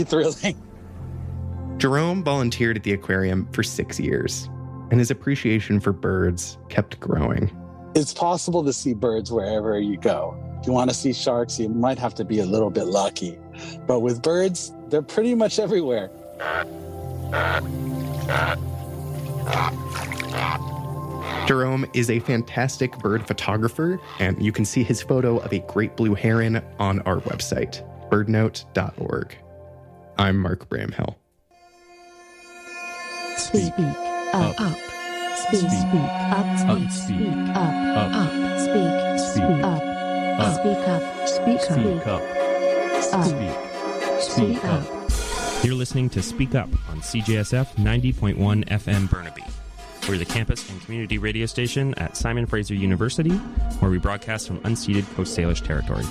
thrilling. Jerome volunteered at the aquarium for 6 years, and his appreciation for birds kept growing. It's possible to see birds wherever you go. If you want to see sharks, you might have to be a little bit lucky. But with birds, they're pretty much everywhere. Jerome is a fantastic bird photographer, and you can see his photo of a great blue heron on our website, birdnote.org. I'm Mark Bramhill. Speak up. Speak up. Speak up. Speak up. Speak up. You're listening to Speak Up on CJSF 90.1 FM Burnaby. We're the campus and community radio station at Simon Fraser University, where we broadcast from unceded Coast Salish territories.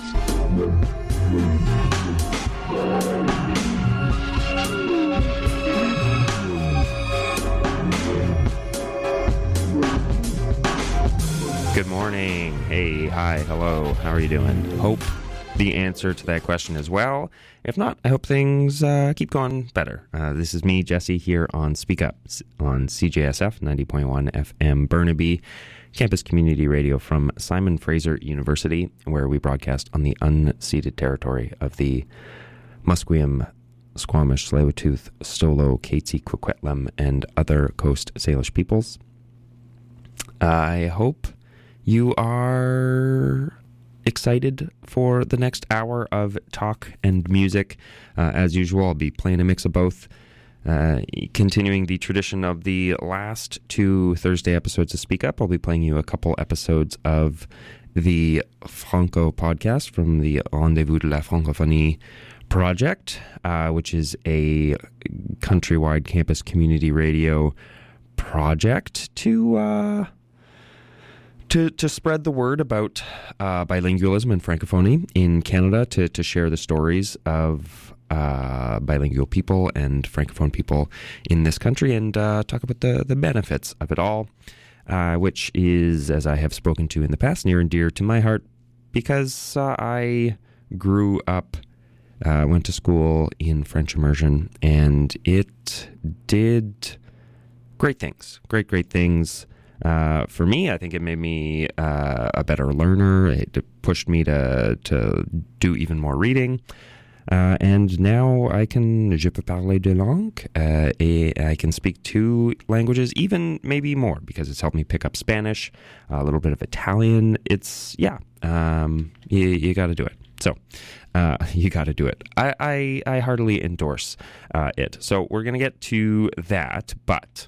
Good morning. Hey, hi, hello. How are you doing? Hope the answer to that question is well. If not, I hope things keep going better. This is me, Jesse, here on Speak Up on CJSF 90.1 FM Burnaby, campus community radio from Simon Fraser University, where we broadcast on the unceded territory of the Musqueam, Squamish, Tsleil-Waututh, Stolo, Katzie, Coquitlam, and other Coast Salish peoples. I hope you are excited for the next hour of talk and music. As usual, I'll be playing a mix of both, continuing the tradition of the last two Thursday episodes of Speak Up. I'll be playing you a couple episodes of the Franco podcast from the Rendezvous de la Francophonie project, which is a countrywide campus community radio project to spread the word about bilingualism and Francophonie in Canada, to share the stories of bilingual people and Francophone people in this country, and talk about the benefits of it all, which is, as I have spoken to in the past, near and dear to my heart, because I grew up, went to school in French immersion, and it did great things, great things. For me, I think it made me a better learner. It pushed me to do even more reading. And now je peux parler deux langues, et I can speak two languages, even maybe more, because it's helped me pick up Spanish, a little bit of Italian. It's, you got to do it. So, you got to do it. I heartily endorse it. So we're going to get to that, but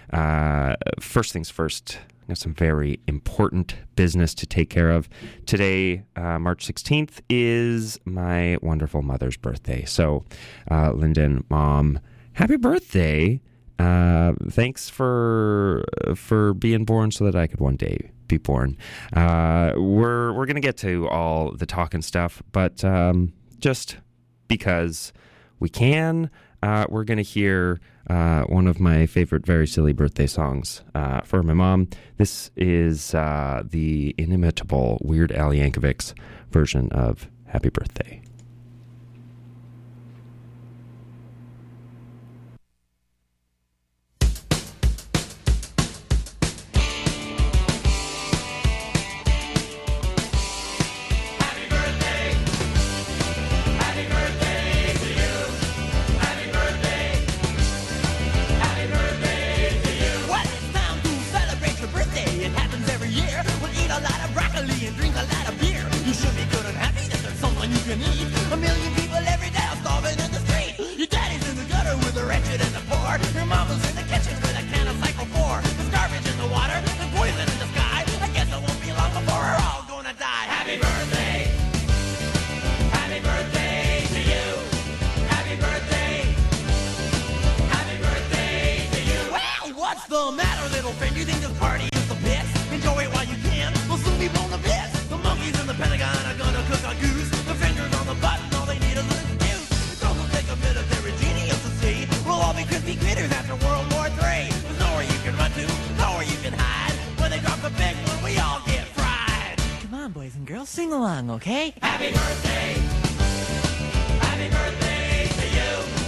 first things first, I have some very important business to take care of. Today, March 16th, is my wonderful mother's birthday. So, Lyndon, Mom, happy birthday. Thanks for being born so that I could one day be born. We're going to get to all the talk and stuff, but just because we can, we're going to hear one of my favorite very silly birthday songs for my mom. This is the inimitable Weird Al Yankovic's version of Happy Birthday. Sing along, okay? Happy birthday to you.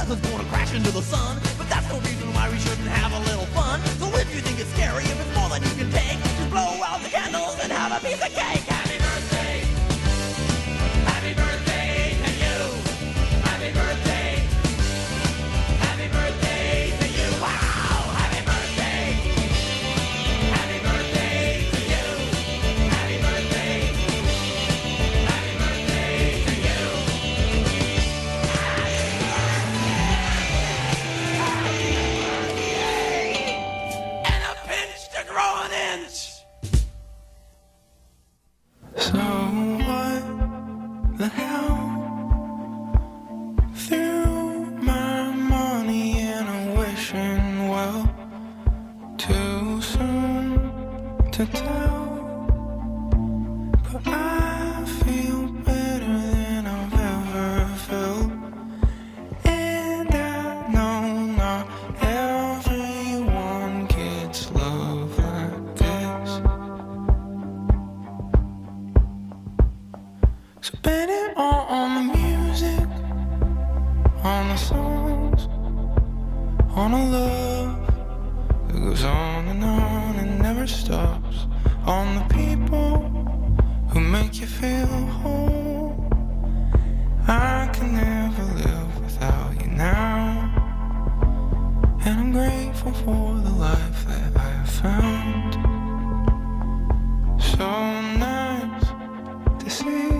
nothing's gonna crash into the sun. But that's no reason why we shouldn't have a little fun. So if you think it's scary, if it's more than you can take, just blow out the candles and have a piece of cake. Happy birthday. Happy birthday to you. Happy birthday. Happy birthday to you. Wow. Happy birthday. Happy birthday to you. Happy birthday. Happy birthday to you. And a pinch to grow an inch. So what the hell? Threw my money in a wishing well. Too soon to tell. But I feel better than I've ever felt. And I know not everyone gets love like this. So bet it all on the music, on the songs, on a love that goes on and never stops, on the people who make you feel whole. I can never live without you now, and I'm grateful for the life that I have found. So nice to see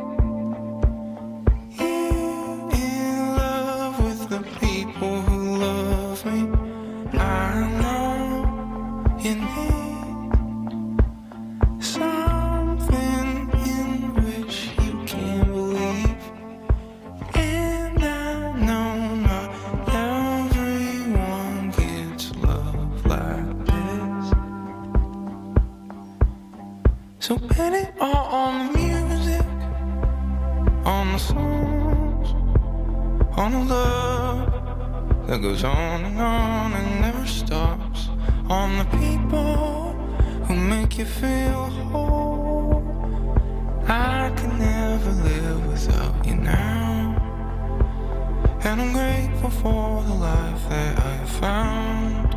you in love with the people who love me. I know you need something in which you can believe. And I know not everyone gets love like this. So bet it all on the music, on the songs, on the love that goes on and never stops, on the people who make you feel whole. I can never live without you now, and I'm grateful for the life that I have found.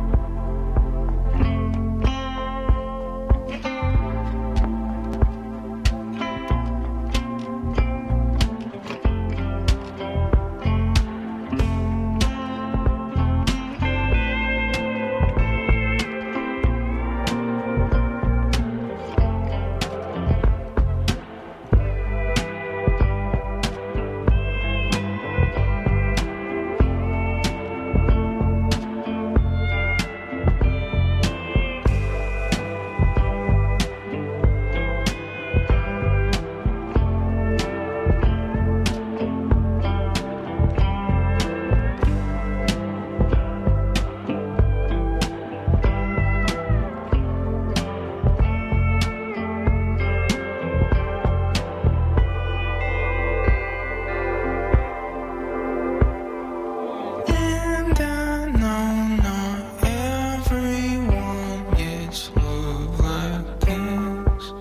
And I know not everyone gets love like this.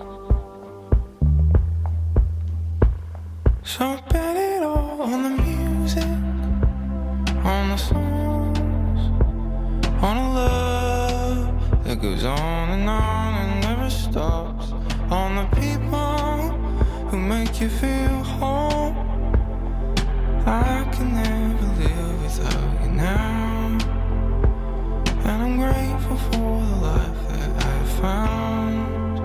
So bet it all on the music, on the songs, on a love that goes on and never stops, on the people who make you feel whole. I can never live without you now, and I'm grateful for the life that I found.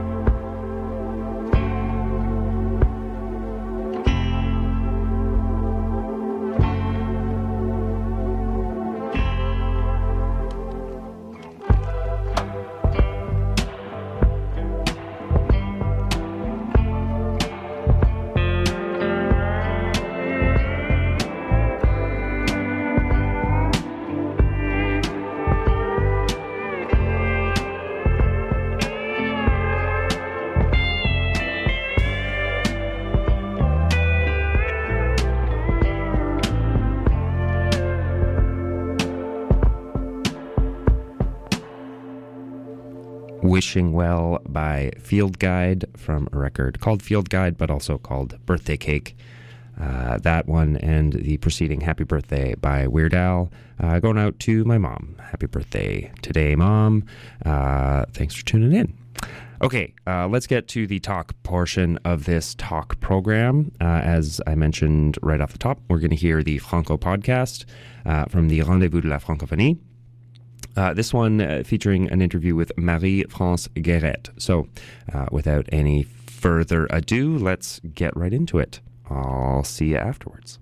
Wishing Well by Field Guide from a record called Field Guide, but also called Birthday Cake. That one and the preceding Happy Birthday by Weird Al going out to my mom. Happy birthday today, Mom. Thanks for tuning in. Okay, let's get to the talk portion of this talk program. As I mentioned right off the top, we're going to hear the Franco podcast from the Rendezvous de la Francophonie. This one featuring an interview with Marie-France Guéret. So, without any further ado, let's get right into it. I'll see you afterwards.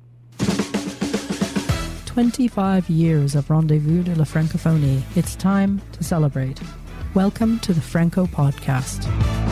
25 years of Rendezvous de la Francophonie. It's time to celebrate. Welcome to the Franco Podcast.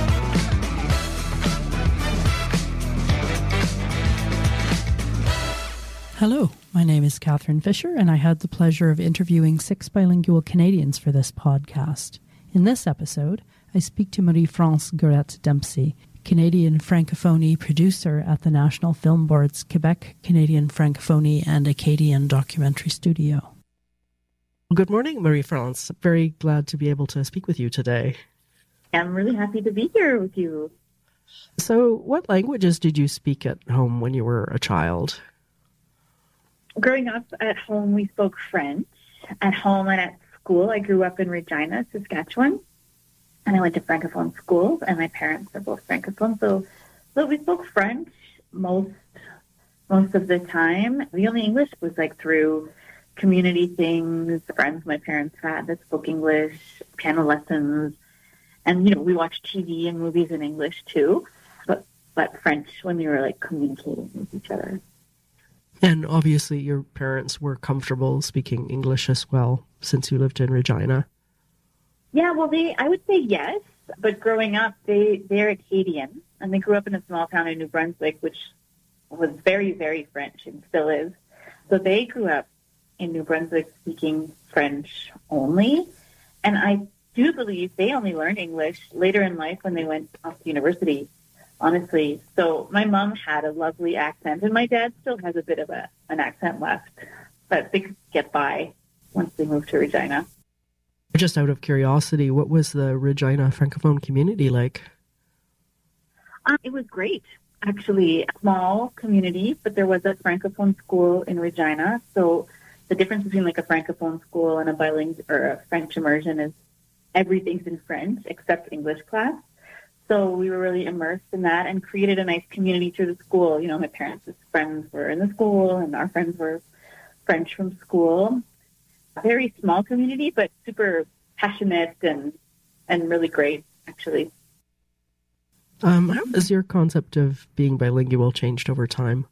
Hello, my name is Catherine Fisher, and I had the pleasure of interviewing 6 bilingual Canadians for this podcast. In this episode, I speak to Marie-France Guéret Dempsey, Canadian Francophonie producer at the National Film Board's Quebec Canadian Francophonie and Acadian Documentary Studio. Good morning, Marie-France. Very glad to be able to speak with you today. I'm really happy to be here with you. So, what languages did you speak at home when you were a child? Growing up at home, we spoke French. At home and at school, I grew up in Regina, Saskatchewan. And I went to Francophone schools, and my parents are both Francophone. So we spoke French most of the time. The only English was like through community things, friends my parents had that spoke English, piano lessons. And, we watched TV and movies in English too, but French when we were like communicating with each other. And obviously your parents were comfortable speaking English as well, since you lived in Regina. Yeah, well, I would say yes, but growing up, they're Acadian, and they grew up in a small town in New Brunswick, which was very, very French and still is. So they grew up in New Brunswick speaking French only, and I do believe they only learned English later in life when they went off to university, honestly. So my mom had a lovely accent, and my dad still has a bit of an accent left, but they could get by once they moved to Regina. Just out of curiosity, what was the Regina Francophone community like? It was great, actually. A small community, but there was a Francophone school in Regina. So the difference between like a Francophone school and a bilingual or a French immersion is everything's in French except English class. So we were really immersed in that and created a nice community through the school. My parents' friends were in the school, and our friends were French from school. Very small community, but super passionate and really great, actually. How has your concept of being bilingual changed over time?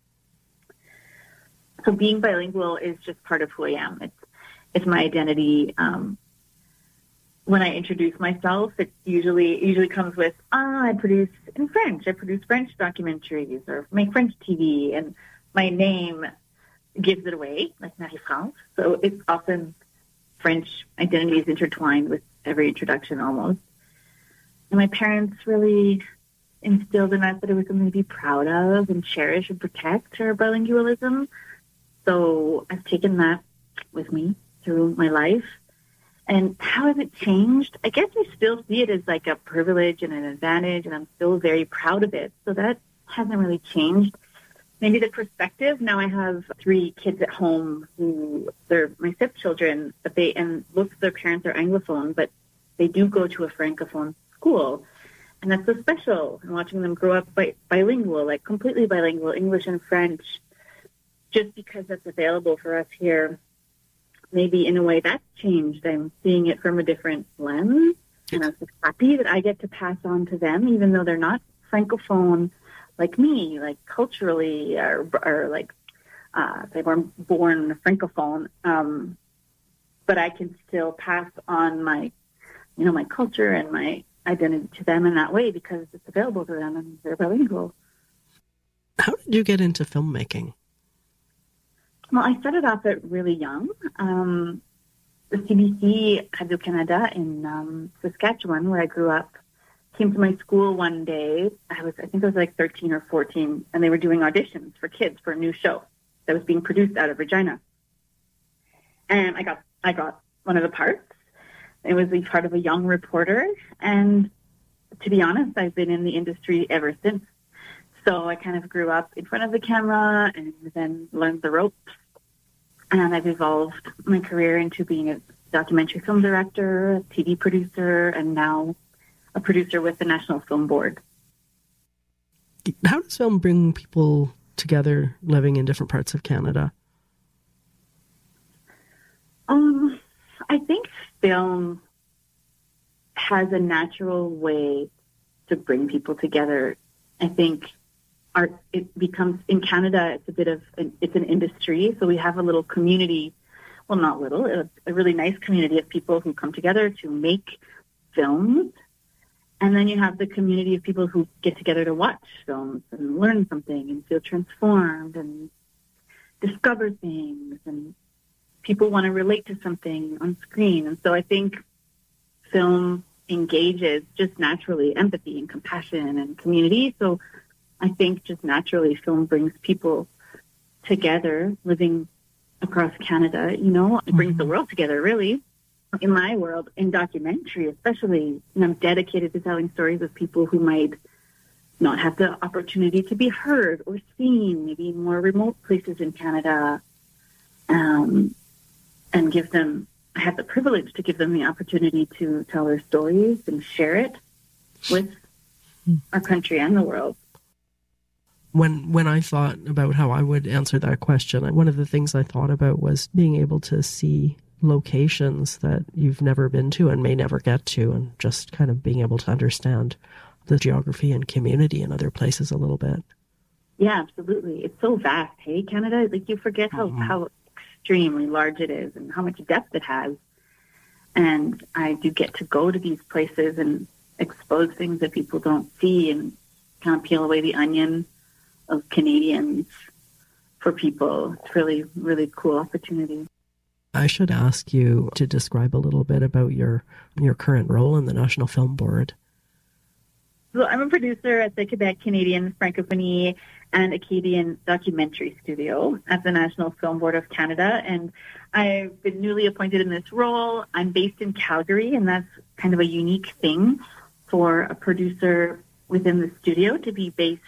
So being bilingual is just part of who I am. It's my identity. When I introduce myself, it usually comes with, I produce in French. I produce French documentaries or make French TV, and my name gives it away, like Marie-France. So it's often French identity is intertwined with every introduction almost. And my parents really instilled in us that it was something to be proud of and cherish and protect our bilingualism. So I've taken that with me through my life. And how has it changed? I guess I still see it as like a privilege and an advantage, and I'm still very proud of it. So that hasn't really changed. Maybe the perspective. Now I have 3 kids at home who they're my stepchildren, but both of their parents are Anglophone, but they do go to a Francophone school. And that's so special. And watching them grow up bilingual, like completely bilingual, English and French, just because that's available for us here. Maybe in a way that's changed. I'm seeing it from a different lens. And I'm so happy that I get to pass on to them, even though they're not Francophone like me, like culturally, or like they weren't born Francophone, but I can still pass on my culture and my identity to them in that way because it's available to them and they're bilingual. How did you get into filmmaking? Well, I started off at really young. The CBC Radio-Canada in Saskatchewan, where I grew up, came to my school one day. I think I was like 13 or 14, and they were doing auditions for kids for a new show that was being produced out of Regina. And I got one of the parts. It was a part of a young reporter, and to be honest, I've been in the industry ever since. So I kind of grew up in front of the camera and then learned the ropes. And I've evolved my career into being a documentary film director, a TV producer, and now a producer with the National Film Board. How does film bring people together living in different parts of Canada? I think film has a natural way to bring people together. I think it becomes, in Canada, it's a bit of, it's an industry, so we have a little community, well, not little, a really nice community of people who come together to make films. And then you have the community of people who get together to watch films and learn something and feel transformed and discover things, and people want to relate to something on screen. And so I think film engages just naturally empathy and compassion and community. So I think just naturally film brings people together living across Canada, you know, it brings the world together, really. In my world, in documentary especially, and I'm dedicated to telling stories of people who might not have the opportunity to be heard or seen, maybe in more remote places in Canada, and give them, I have the privilege to give them the opportunity to tell their stories and share it with our country and the world. When I thought about how I would answer that question, one of the things I thought about was being able to see locations that you've never been to and may never get to, and just kind of being able to understand the geography and community in other places a little bit. Yeah, absolutely. It's so vast, hey, Canada? Like, you forget how extremely large it is and how much depth it has. And I do get to go to these places and expose things that people don't see and kind of peel away the onion of Canadians for people. It's really, really cool opportunity. I should ask you to describe a little bit about your current role in the National Film Board. So I'm a producer at the Quebec Canadian Francophonie and Acadian Documentary Studio at the National Film Board of Canada, and I've been newly appointed in this role. I'm based in Calgary, and that's kind of a unique thing for a producer within the studio to be based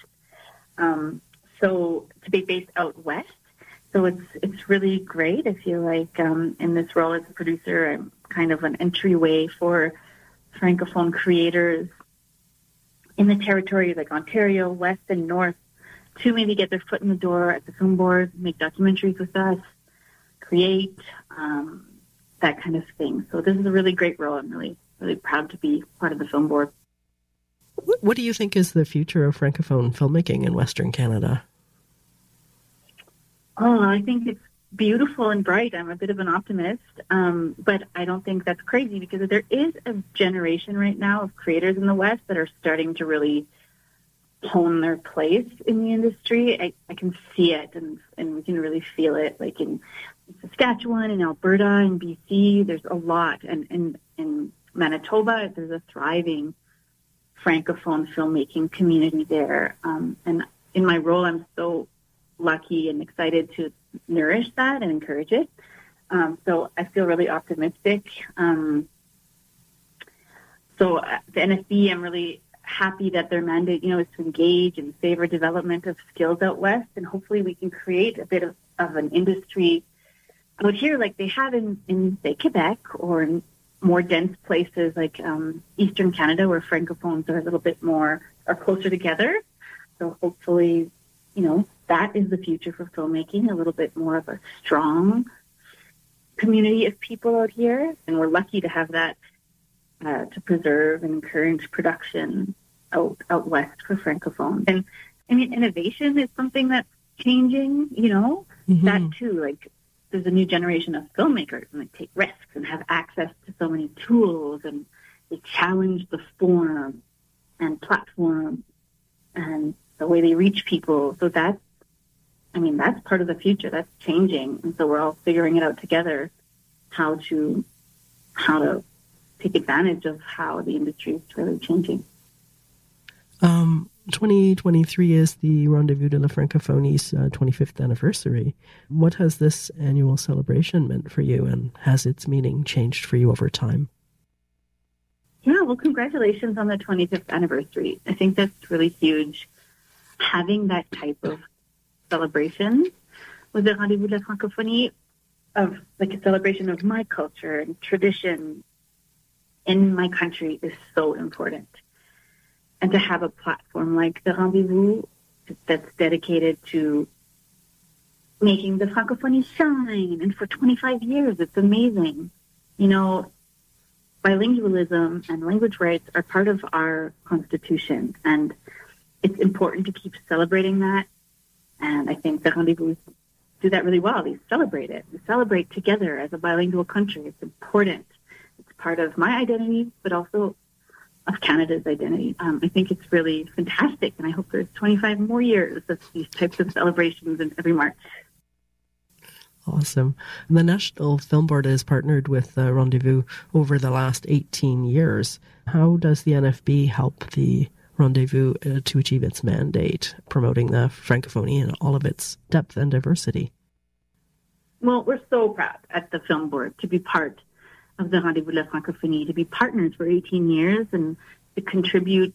out west. So it's really great. I feel like in this role as a producer, I'm kind of an entryway for Francophone creators in the territory like Ontario, West and North, to maybe get their foot in the door at the film board, make documentaries with us, create, that kind of thing. So this is a really great role. I'm really, really proud to be part of the film board. What do you think is the future of Francophone filmmaking in Western Canada? Oh, I think it's beautiful and bright. I'm a bit of an optimist, but I don't think that's crazy, because there is a generation right now of creators in the West that are starting to really hone their place in the industry. I can see it, and we can really feel it, like in Saskatchewan, in Alberta, in BC. There's a lot, and in Manitoba, there's a thriving Francophone filmmaking community there. And in my role, I'm so lucky and excited to nourish that and encourage it. So I feel really optimistic. So the NFB, I'm really happy that their mandate, is to engage and favor development of skills out west, and hopefully we can create a bit of an industry out here like they have in say, Quebec, or in more dense places like Eastern Canada, where Francophones are a little bit more, are closer together. So hopefully, that is the future for filmmaking, a little bit more of a strong community of people out here. And we're lucky to have that to preserve and encourage production out west for Francophone. And I mean, innovation is something that's changing, that too. Like, there's a new generation of filmmakers, and they take risks and have access to so many tools, and they challenge the form and platform and the way they reach people. So that's part of the future. That's changing. And so we're all figuring it out together, how to take advantage of how the industry is really changing. 2023 is the Rendezvous de la Francophonie's 25th anniversary. What has this annual celebration meant for you, and has its meaning changed for you over time? Yeah, well, congratulations on the 25th anniversary. I think that's really huge. having that type of celebration with the Rendez-vous de la Francophonie, of like a celebration of my culture and tradition in my country, is so important. And to have a platform like the Rendezvous that's dedicated to making the Francophonie shine, and for 25 years, it's amazing. You know, bilingualism and language rights are part of our constitution, and it's important to keep celebrating that. And I think the Rendezvous do that really well. They celebrate it. They celebrate together as a bilingual country. It's important. It's part of my identity, but also of Canada's identity. I think it's really fantastic, and I hope there's 25 more years of these types of celebrations in every March. Awesome. The National Film Board has partnered with Rendezvous over the last 18 years. How does the NFB help the Rendezvous to achieve its mandate, promoting the Francophonie in all of its depth and diversity? Well, we're so proud at the Film Board to be part of the Rendezvous de la Francophonie, to be partners for 18 years and to contribute.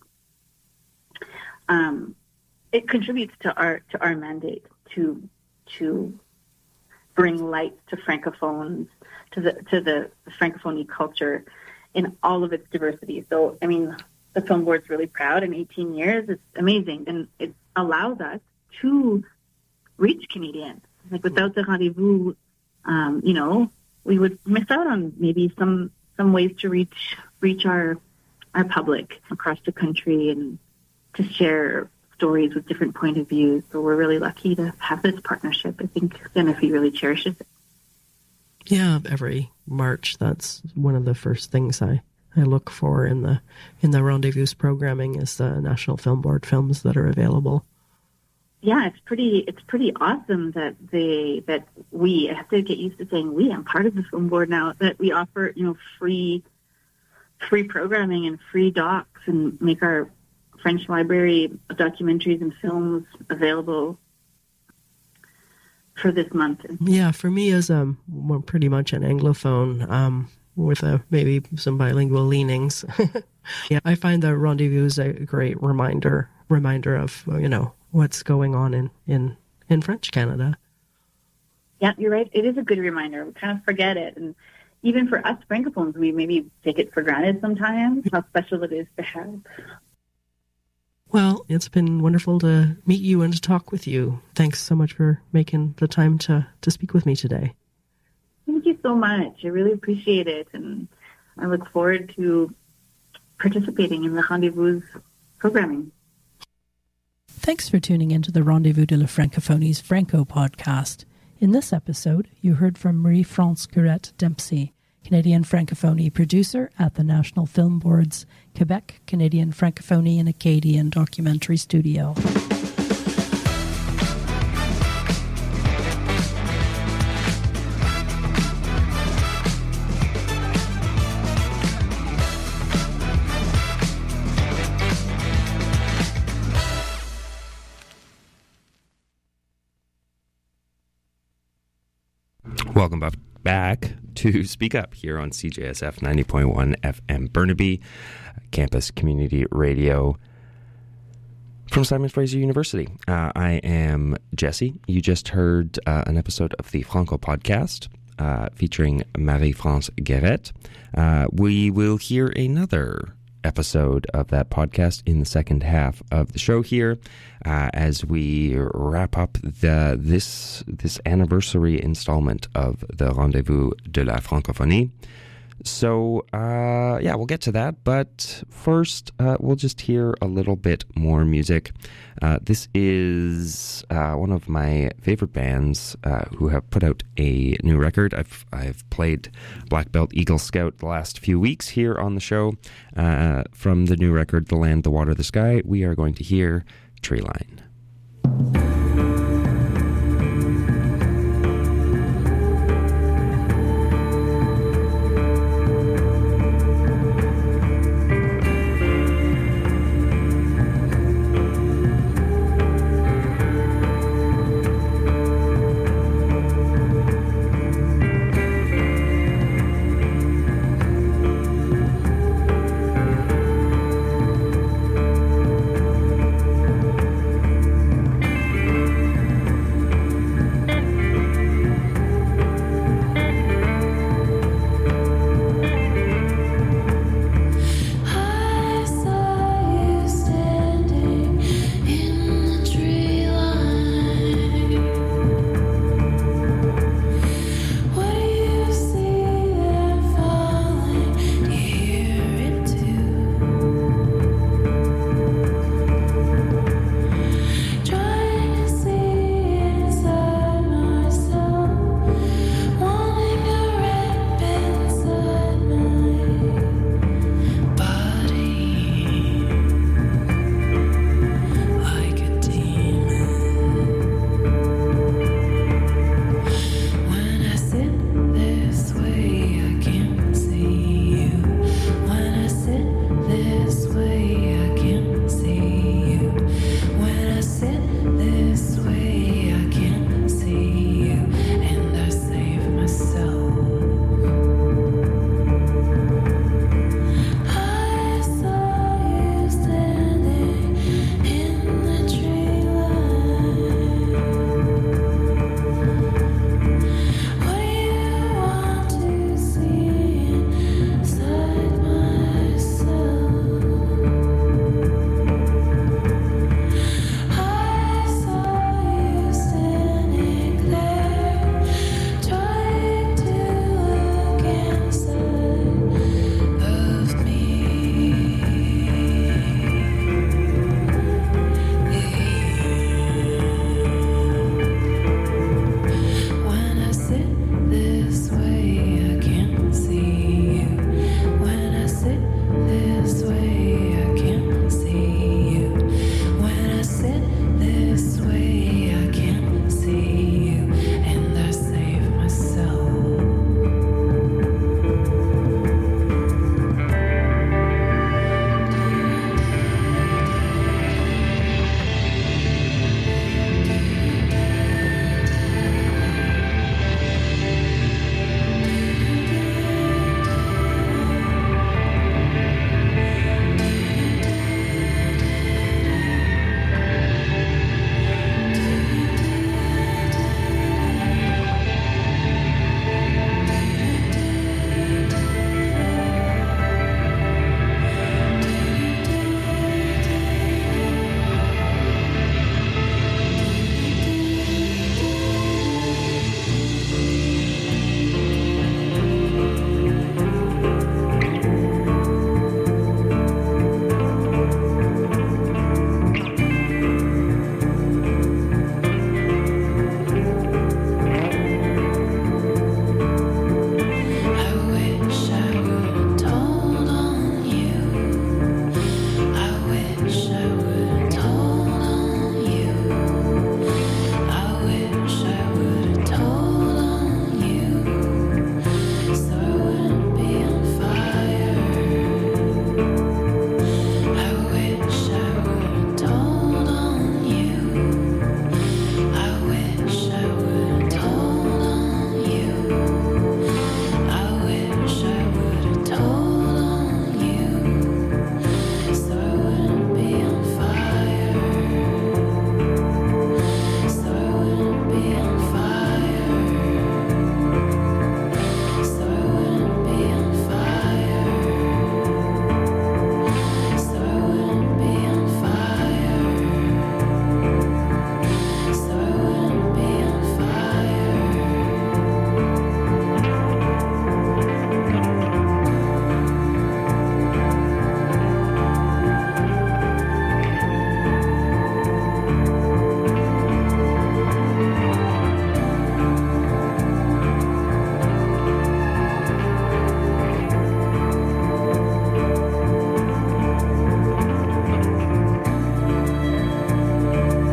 It contributes to our mandate to bring light to Francophones, to the Francophonie culture in all of its diversity. So, I mean, the Film Board's really proud. In 18 years, it's amazing, and it allows us to reach Canadians. Like, without the Rendezvous, you know, we would miss out on maybe some ways to reach our public across the country and to share stories with different point of views. So we're really lucky to have this partnership. I think NFB really cherishes it. Yeah, every March, that's one of the first things I look for in the Rendezvous programming is the National Film Board films that are available. Yeah, it's pretty awesome that we, I have to get used to saying we, I'm part of the Film Board now, that we offer, you know, free programming and free docs and make our French library documentaries and films available for this month. Yeah, for me as we're pretty much an Anglophone, with maybe some bilingual leanings. Yeah, I find the Rendezvous is a great reminder of, you know, what's going on in French Canada. Yeah, you're right. It is a good reminder. We kind of forget it. And even for us Francophones, we maybe take it for granted sometimes, how special it is to have. Well, it's been wonderful to meet you and to talk with you. Thanks so much for making the time to speak with me today. Thank you so much. I really appreciate it. And I look forward to participating in the Rendezvous programming. Thanks for tuning into the Rendezvous de la Francophonie's Franco podcast. In this episode, you heard from Marie-France Guérette-Dempsey, Canadian Francophonie producer at the National Film Board's Quebec Canadian Francophonie and Acadian Documentary Studio. Welcome back to Speak Up here on CJSF 90.1 FM Burnaby, campus community radio from Simon Fraser University. I am Jesse. You just heard an episode of the Franco podcast featuring Marie-France Guérette. We will hear another episode of that podcast in the second half of the show here as we wrap up this anniversary installment of the Rendezvous de la Francophonie. So, we'll get to that, but first, we'll just hear a little bit more music. This is one of my favorite bands who have put out a new record. I've played Black Belt Eagle Scout the last few weeks here on the show. From the new record, The Land, the Water, the Sky, we are going to hear Treeline.